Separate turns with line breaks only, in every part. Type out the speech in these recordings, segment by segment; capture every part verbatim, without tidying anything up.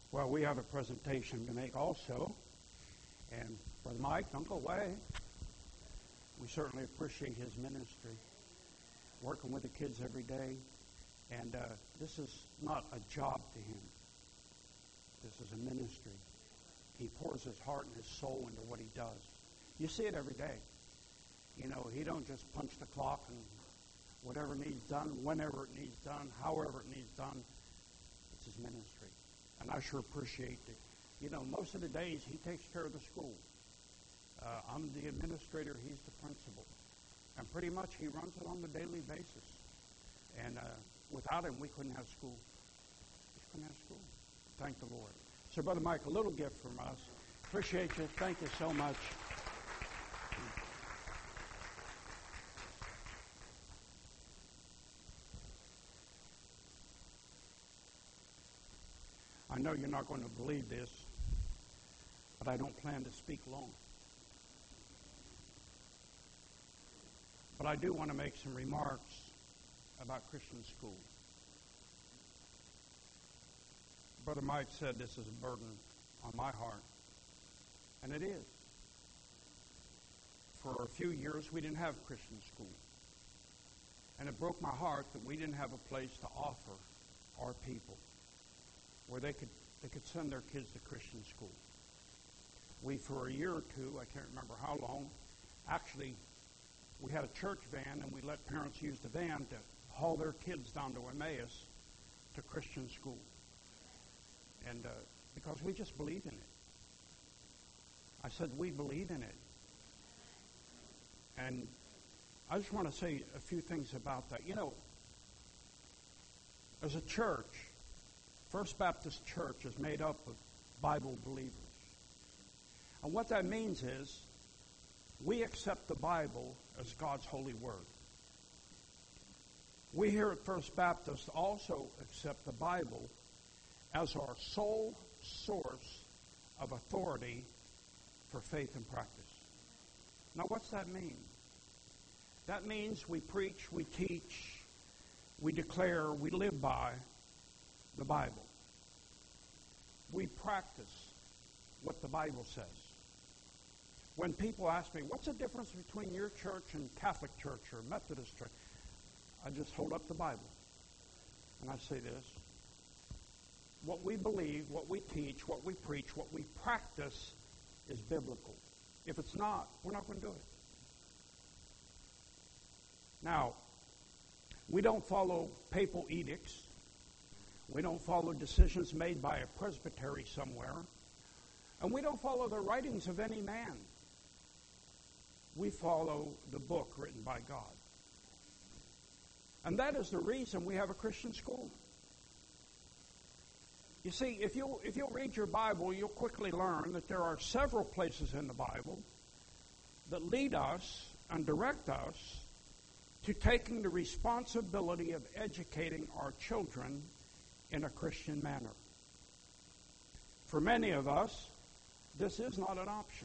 Well, we have a presentation to make also. And Brother Mike, don't go away. We certainly appreciate his ministry, working with the kids every day. And uh, this is not a job to him. This is a ministry. He pours his heart and his soul into what he does. You see it every day. You know, he don't just punch the clock and whatever needs done, whenever it needs done, however it needs done. It's his ministry. And I sure appreciate it. You know, most of the days he takes care of the school. Uh, I'm the administrator, he's the principal. And pretty much he runs it on a daily basis. And uh, without him, we couldn't have school. We couldn't have school. Thank the Lord. So, Brother Mike, a little gift from us. Appreciate you. Thank you so much. I know you're not going to believe this, but I don't plan to speak long. But I do want to make some remarks about Christian school. Brother Mike said this is a burden on my heart, and it is. For a few years, we didn't have Christian school, and it broke my heart that we didn't have a place to offer our people where they could they could send their kids to Christian school. We, for a year or two, I can't remember how long, actually, we had a church van, and we let parents use the van to haul their kids down to Emmaus to Christian school. And uh, because we just believe in it. I said, we believe in it. And I just want to say a few things about that. You know, as a church, First Baptist Church is made up of Bible believers. And what that means is we accept the Bible as God's holy word. We here at First Baptist also accept the Bible as our sole source of authority for faith and practice. Now, what's that mean? That means we preach, we teach, we declare, we live by the Bible. We practice what the Bible says. When people ask me, what's the difference between your church and Catholic church or Methodist church? I just hold up the Bible and I say this. What we believe, what we teach, what we preach, what we practice is biblical. If it's not, we're not going to do it. Now, we don't follow papal edicts. We don't follow decisions made by a presbytery somewhere. And we don't follow the writings of any man. We follow the book written by God. And that is the reason we have a Christian school. You see, if you'll, if you'll read your Bible, you'll quickly learn that there are several places in the Bible that lead us and direct us to taking the responsibility of educating our children in a Christian manner. For many of us, this is not an option.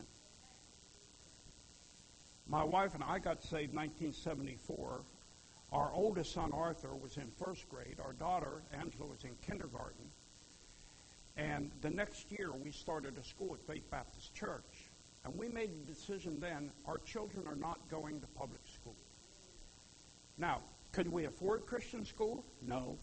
My wife and I got saved in nineteen seventy-four. Our oldest son, Arthur, was in first grade. Our daughter, Angela, was in kindergarten. And the next year, we started a school at Faith Baptist Church. And we made the decision then, our children are not going to public school. Now, could we afford Christian school? No.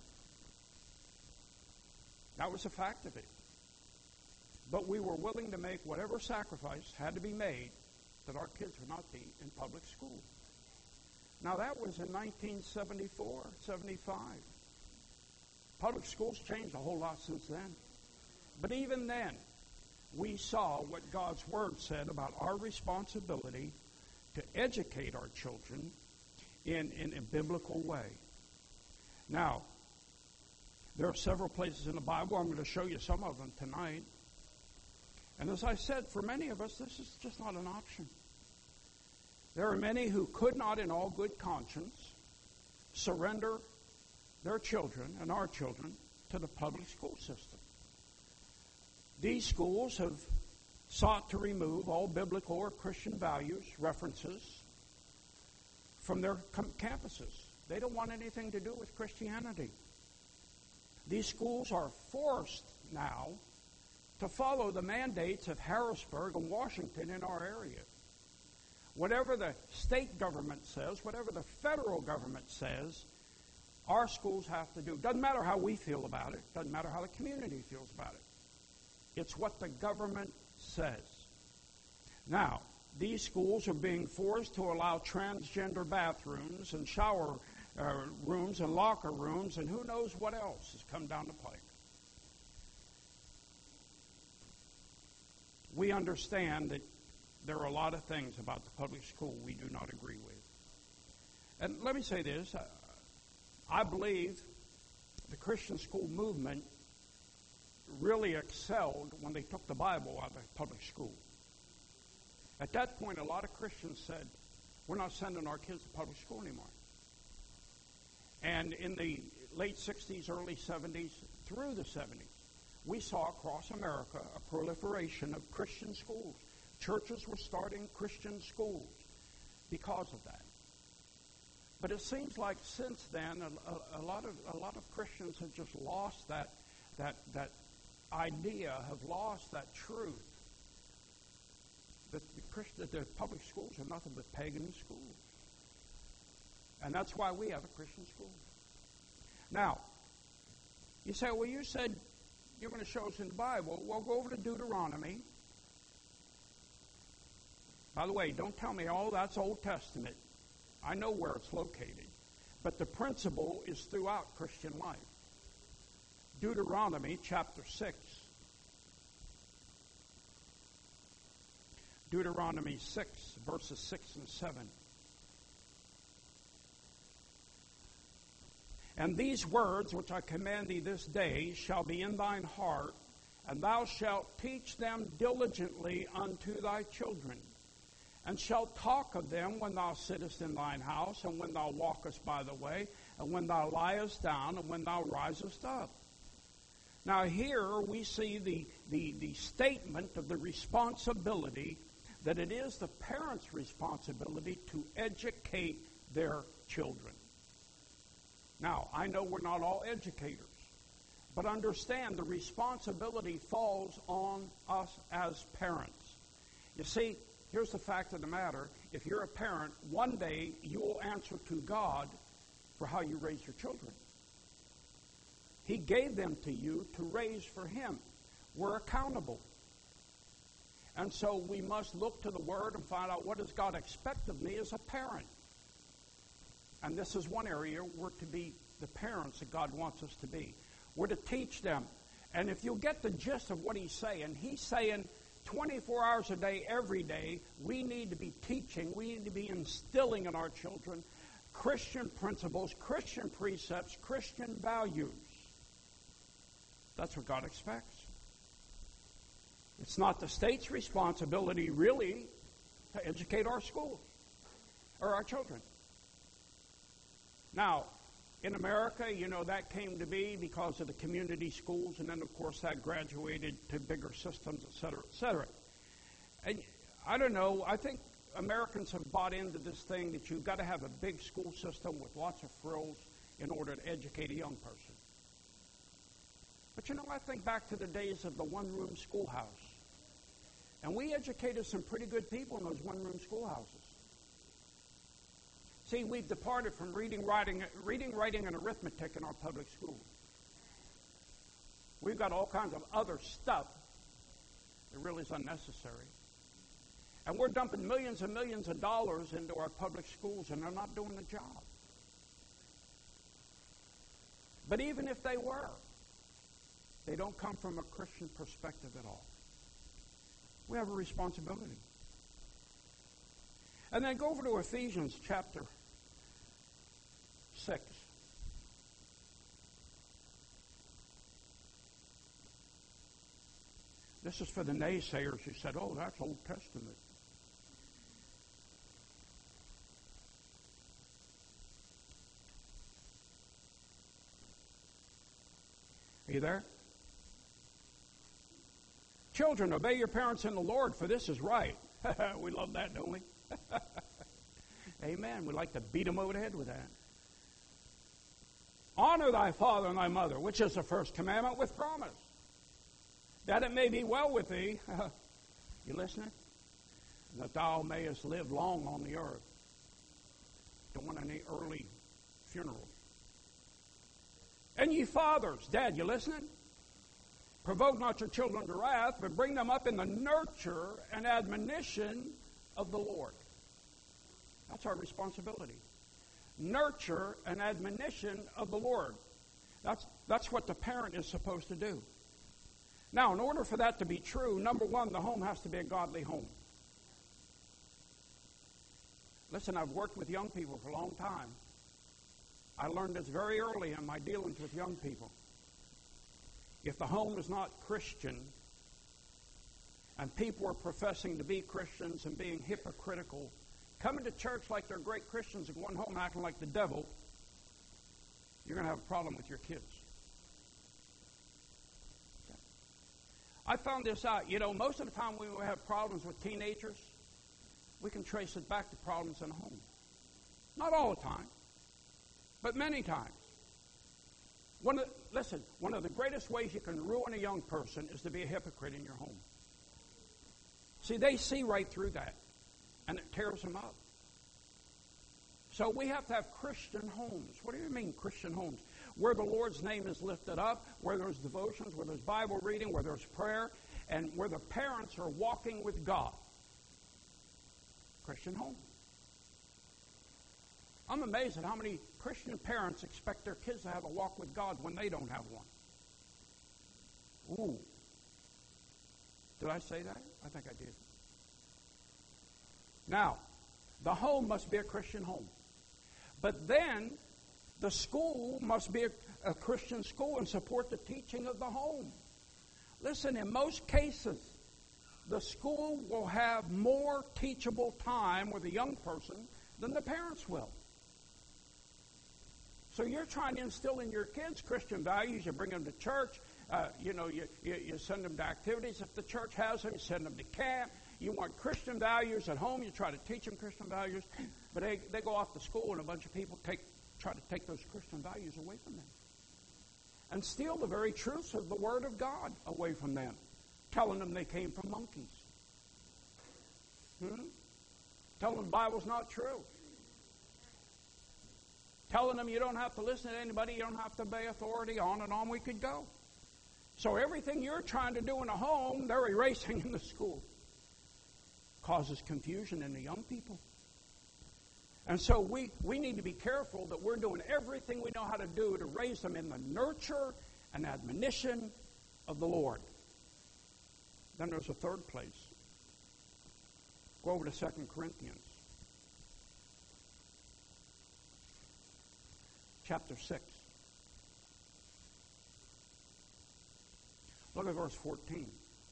That was a fact of it. But we were willing to make whatever sacrifice had to be made that our kids would not be in public school. Now, that was in nineteen seventy-four, seventy-five. Public schools changed a whole lot since then. But even then, we saw what God's Word said about our responsibility to educate our children in, in a biblical way. Now, there are several places in the Bible. I'm going to show you some of them tonight. And as I said, for many of us, this is just not an option. There are many who could not, in all good conscience, surrender their children and our children to the public school system. These schools have sought to remove all biblical or Christian values, references, from their com- campuses. They don't want anything to do with Christianity. These schools are forced now to follow the mandates of Harrisburg and Washington in our area. Whatever the state government says, whatever the federal government says, our schools have to do. Doesn't matter how we feel about it. Doesn't matter how the community feels about it. It's what the government says. Now, these schools are being forced to allow transgender bathrooms and shower uh, rooms and locker rooms and who knows what else has come down the pike. We understand that there are a lot of things about the public school we do not agree with. And let me say this. I believe the Christian school movement really excelled when they took the Bible out of public school. At that point, a lot of Christians said, we're not sending our kids to public school anymore. And in the late sixties, early seventies, through the seventies, we saw across America a proliferation of Christian schools. Churches were starting Christian schools because of that. But it seems like since then, a, a, a lot of a lot of Christians have just lost that that that idea, have lost that truth that the Christian, that the public schools are nothing but pagan schools, and that's why we have a Christian school. Now, you say, well, you said you're going to show us in the Bible. Well, go over to Deuteronomy. By the way, don't tell me, oh, that's Old Testament. I know where it's located. But the principle is throughout Christian life. Deuteronomy chapter six. Deuteronomy six, verses six and seven. And these words which I command thee this day shall be in thine heart, and thou shalt teach them diligently unto thy children, and shalt talk of them when thou sittest in thine house, and when thou walkest by the way, and when thou liest down, and when thou risest up. Now here we see the, the, the statement of the responsibility that it is the parents' responsibility to educate their children. Now, I know we're not all educators, but understand the responsibility falls on us as parents. You see, here's the fact of the matter. If you're a parent, one day you will answer to God for how you raise your children. He gave them to you to raise for Him. We're accountable. And so we must look to the Word and find out, what does God expect of me as a parent? And this is one area we're to be the parents that God wants us to be. We're to teach them. And if you'll get the gist of what He's saying, He's saying twenty-four hours a day, every day, we need to be teaching, we need to be instilling in our children Christian principles, Christian precepts, Christian values. That's what God expects. It's not the state's responsibility, really, to educate our schools or our children. Now, in America, you know, that came to be because of the community schools, and then, of course, that graduated to bigger systems, et cetera, et cetera. And I don't know, I think Americans have bought into this thing that you've got to have a big school system with lots of frills in order to educate a young person. But, you know, I think back to the days of the one-room schoolhouse. And we educated some pretty good people in those one-room schoolhouses. See, we've departed from reading, writing, reading, writing, and arithmetic in our public schools. We've got all kinds of other stuff that really is unnecessary. And we're dumping millions and millions of dollars into our public schools, and they're not doing the job. But even if they were, they don't come from a Christian perspective at all. We have a responsibility. And then go over to Ephesians chapter six. This is for the naysayers who said, oh, that's Old Testament. Are you there? Children, obey your parents in the Lord, for this is right. We love that, don't we? Amen. We like to beat them over the head with that. Honor thy father and thy mother, which is the first commandment with promise. that it may be well with thee. You listening? That thou mayest live long on the earth. Don't want any early funerals. And ye fathers, Dad, you listening? Provoke not your children to wrath, but bring them up in the nurture and admonition of the Lord. That's our responsibility. Nurture and admonition of the Lord. That's, that's what the parent is supposed to do. Now, in order for that to be true, number one, the home has to be a godly home. Listen, I've worked with young people for a long time. I learned this very early in my dealings with young people. If the home is not Christian, and people are professing to be Christians and being hypocritical, coming to church like they're great Christians and going home acting like the devil, you're going to have a problem with your kids. Okay. I found this out. You know, most of the time when we have problems with teenagers, we can trace it back to problems in the home. Not all the time, but many times. One of, listen, one of the greatest ways you can ruin a young person is to be a hypocrite in your home. See, they see right through that, and it tears them up. So we have to have Christian homes. What do you mean Christian homes? Where the Lord's name is lifted up, where there's devotions, where there's Bible reading, where there's prayer, and where the parents are walking with God. Christian home. I'm amazed at how many Christian parents expect their kids to have a walk with God when they don't have one. Ooh. Did I say that? I think I did. Now, the home must be a Christian home. But then, the school must be a, a Christian school and support the teaching of the home. Listen, in most cases, the school will have more teachable time with a young person than the parents will. So you're trying to instill in your kids Christian values. You bring them to church. Uh, you know, you, you, you send them to activities. If the church has them, you send them to camp. You want Christian values at home. You try to teach them Christian values. But they, they go off to school, and a bunch of people take try to take those Christian values away from them and steal the very truths of the Word of God away from them, telling them they came from monkeys. Hmm? Telling them the Bible's not true. Telling them you don't have to listen to anybody, you don't have to obey authority, on and on we could go. So everything you're trying to do in a home, they're erasing in the school. Causes confusion in the young people. And so we, we need to be careful that we're doing everything we know how to do to raise them in the nurture and admonition of the Lord. Then there's a third place. Go over to Second Corinthians. Chapter six. Look at verse fourteen.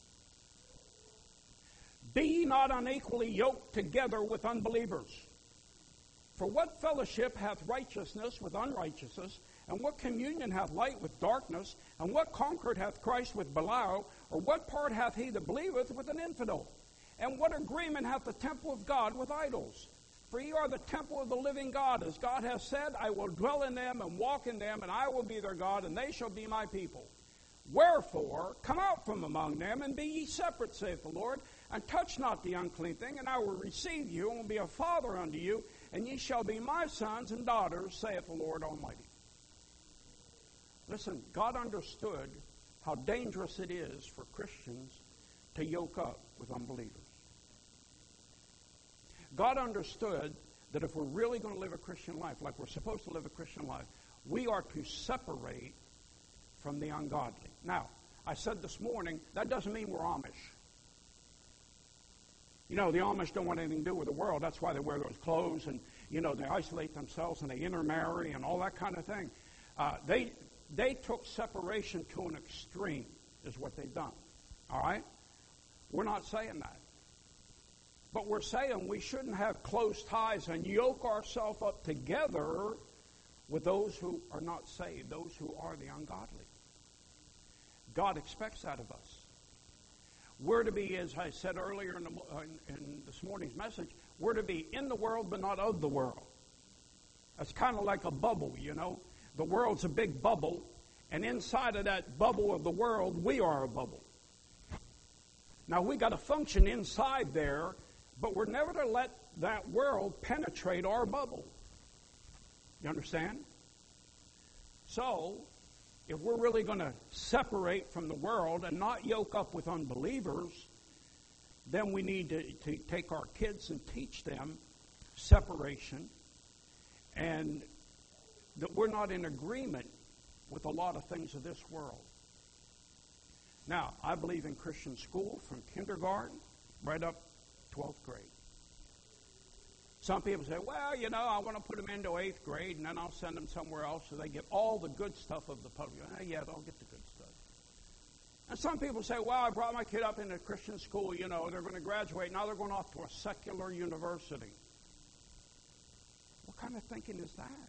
Be ye not unequally yoked together with unbelievers. For what fellowship hath righteousness with unrighteousness? And what communion hath light with darkness? And what concord hath Christ with Belial? Or what part hath he that believeth with an infidel? And what agreement hath the temple of God with idols? For ye are the temple of the living God. As God hath said, I will dwell in them and walk in them, and I will be their God, and they shall be my people. Wherefore, come out from among them, and be ye separate, saith the Lord, and touch not the unclean thing, and I will receive you, and will be a father unto you, and ye shall be my sons and daughters, saith the Lord Almighty. Listen, God understood how dangerous it is for Christians to yoke up with unbelievers. God understood that if we're really going to live a Christian life, like we're supposed to live a Christian life, we are to separate from the ungodly. Now, I said this morning, that doesn't mean we're Amish. You know, the Amish don't want anything to do with the world. That's why they wear those clothes and, you know, they isolate themselves and they intermarry and all that kind of thing. Uh, they, they took separation to an extreme, is what they've done. All right? We're not saying that. But we're saying we shouldn't have close ties and yoke ourselves up together with those who are not saved, those who are the ungodly. God expects that of us. We're to be, as I said earlier in, the, uh, in, in this morning's message, we're to be in the world but not of the world. That's kind of like a bubble, you know. The world's a big bubble, and inside of that bubble of the world, we are a bubble. Now, we got to function inside there, but we're never to let that world penetrate our bubble. You understand? So, if we're really going to separate from the world and not yoke up with unbelievers, then we need to, to take our kids and teach them separation, and that we're not in agreement with a lot of things of this world. Now, I believe in Christian school from kindergarten right up twelfth grade. Some people say, well, you know, I want to put them into eighth grade, and then I'll send them somewhere else so they get all the good stuff of the public. Ah, yeah, they'll get the good stuff. And some people say, well, I brought my kid up into Christian school, you know, they're going to graduate. Now they're going off to a secular university. What kind of thinking is that?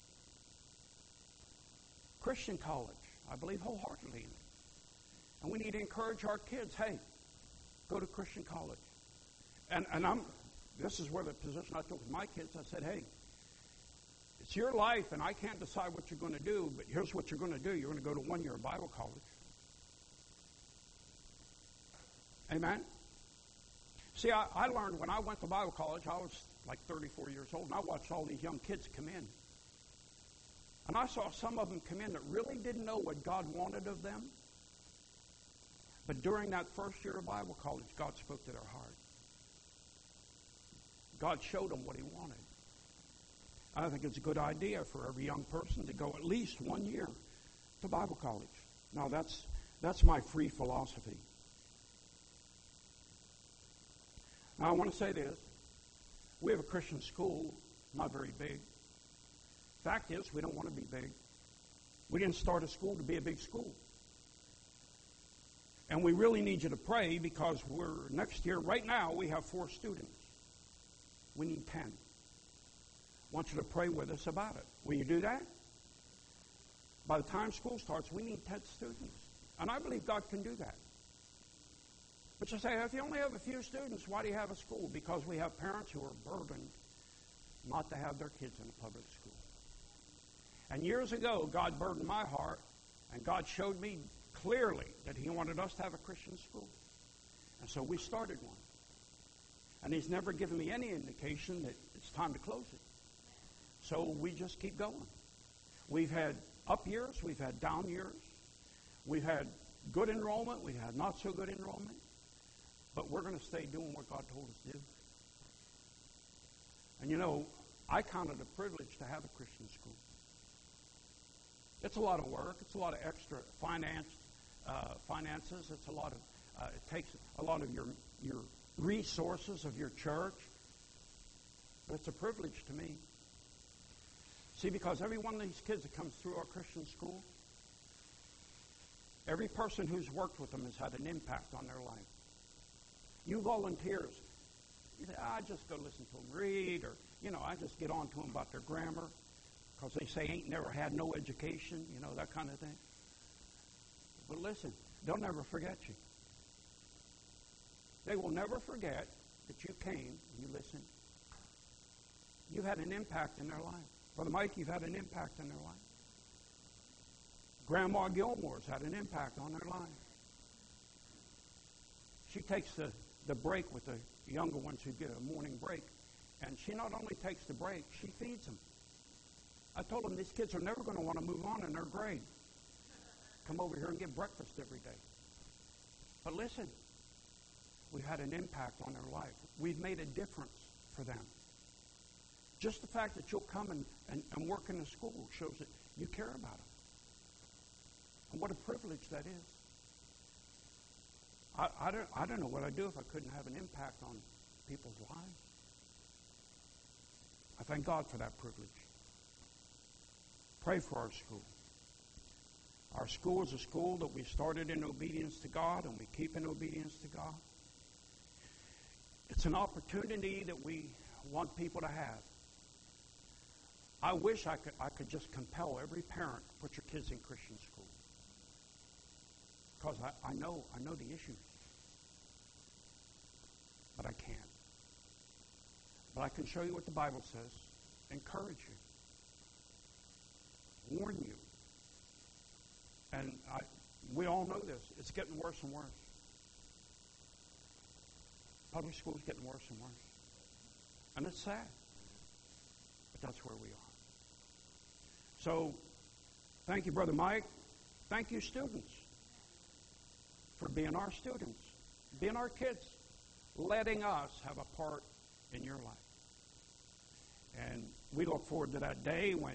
Christian college, I believe wholeheartedly in it. And we need to encourage our kids, hey, go to Christian college. And and I'm this is where the position I took with my kids. I said, hey, it's your life, and I can't decide what you're going to do, but here's what you're going to do. You're going to go to one-year Bible college. Amen? See, I, I learned when I went to Bible college, I was like thirty-four years old, and I watched all these young kids come in. And I saw some of them come in that really didn't know what God wanted of them. But during that first year of Bible college, God spoke to their heart. God showed them what He wanted. I think it's a good idea for every young person to go at least one year to Bible college. Now, that's that's my free philosophy. Now, I want to say this. We have a Christian school, not very big. Fact is, we don't want to be big. We didn't start a school to be a big school. And we really need you to pray because we're next year, right now, we have four students. We need ten. I want you to pray with us about it. Will you do that? By the time school starts, we need ten students. And I believe God can do that. But you say, if you only have a few students, why do you have a school? Because we have parents who are burdened not to have their kids in a public school. And years ago, God burdened my heart, and God showed me clearly that He wanted us to have a Christian school. And so we started one. And He's never given me any indication that it's time to close it. So we just keep going. We've had up years, we've had down years. We've had good enrollment, we've had not so good enrollment. But we're going to stay doing what God told us to do. And you know, I count it a privilege to have a Christian school. It's a lot of work. It's a lot of extra finance, uh, finances. It's a lot of. Uh, it takes a lot of your your resources of your church. But it's a privilege to me. See, because every one of these kids that comes through our Christian school, every person who's worked with them has had an impact on their life. You volunteers, you say, I just go listen to them read, or you know, I just get on to them about their grammar. Because they say ain't never had no education, you know, that kind of thing. But listen, they'll never forget you. They will never forget that you came and you listened. You had an impact in their life. Brother Mike, you've had an impact in their life. Grandma Gilmore's had an impact on their life. She takes the, the break with the younger ones who get a morning break. And she not only takes the break, she feeds them. I told them these kids are never going to want to move on in their grade. Come over here and get breakfast every day. But listen, we've had an impact on their life. We've made a difference for them. Just the fact that you'll come and, and, and work in the school shows that you care about them. And what a privilege that is. I, I, don't, I don't know what I'd do if I couldn't have an impact on people's lives. I thank God for that privilege. Pray for our school. Our school is a school that we started in obedience to God, and we keep in obedience to God. It's an opportunity that we want people to have. I wish I could I could just compel every parent to put your kids in Christian school. Because I, I know I know the issues. But I can't. But I can show you what the Bible says, encourage you, warn you. And I, we all know this. It's getting worse and worse. Public school's getting worse and worse. And it's sad. But that's where we are. So, thank you, Brother Mike. Thank you, students, for being our students, being our kids, letting us have a part in your life. And we look forward to that day when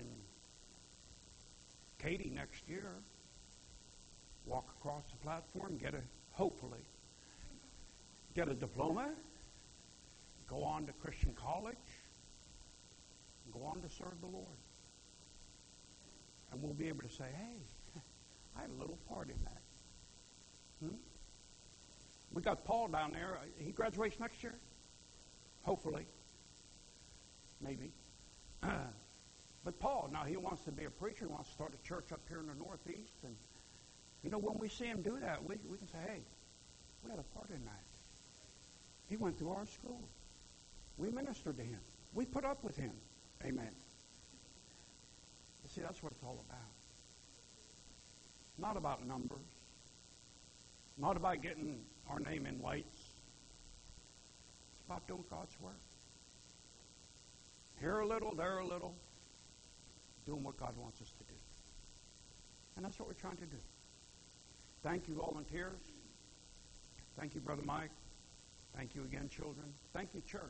Katie next year walk across the platform, get a, hopefully, get a diploma, go on to Christian college, and go on to serve the Lord. And we'll be able to say, hey, I had a little part in that. Hmm? We got Paul down there. He graduates next year? Hopefully. Maybe. Uh, but Paul, now he wants to be a preacher. He wants to start a church up here in the Northeast. And, you know, when we see him do that, we, we can say, hey, we had a part in that. He went through our school. We ministered to him. We put up with him. Amen. You see, that's what it's all about. Not about numbers. Not about getting our name in lights. It's about doing God's work. Here a little, there a little. Doing what God wants us to do. And that's what we're trying to do. Thank you, volunteers. Thank you, Brother Mike. Thank you again, children. Thank you, church.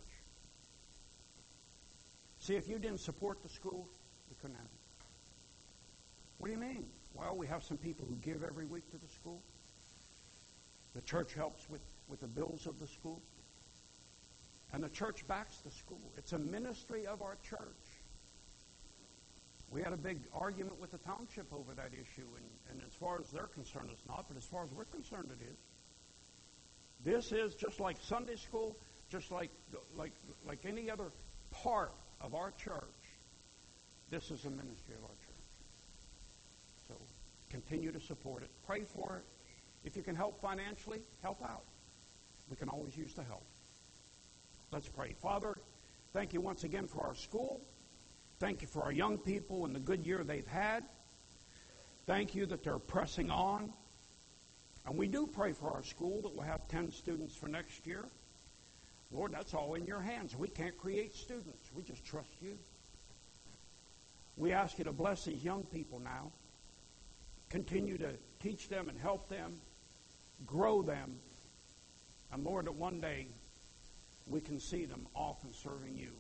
See, if you didn't support the school, we couldn't have it. What do you mean? Well, we have some people who give every week to the school. The church helps with, with the bills of the school. And the church backs the school. It's a ministry of our church. We had a big argument with the township over that issue, and, and as far as they're concerned, it's not, but as far as we're concerned, it is. This is just like Sunday school, just like like like any other part of our church. This is a ministry of our church. So continue to support it. Pray for it. If you can help financially, help out. We can always use the help. Let's pray. Father, thank you once again for our school. Thank you for our young people and the good year they've had. Thank you that they're pressing on. And we do pray for our school that we'll have ten students for next year. Lord, that's all in your hands. We can't create students. We just trust you. We ask you to bless these young people now. Continue to teach them and help them, grow them. And Lord, that one day we can see them off and serving you.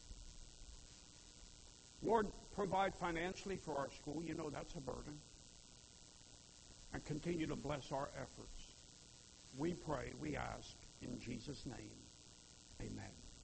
Lord, provide financially for our school. You know that's a burden. And continue to bless our efforts. We pray, we ask, in Jesus' name. Amen.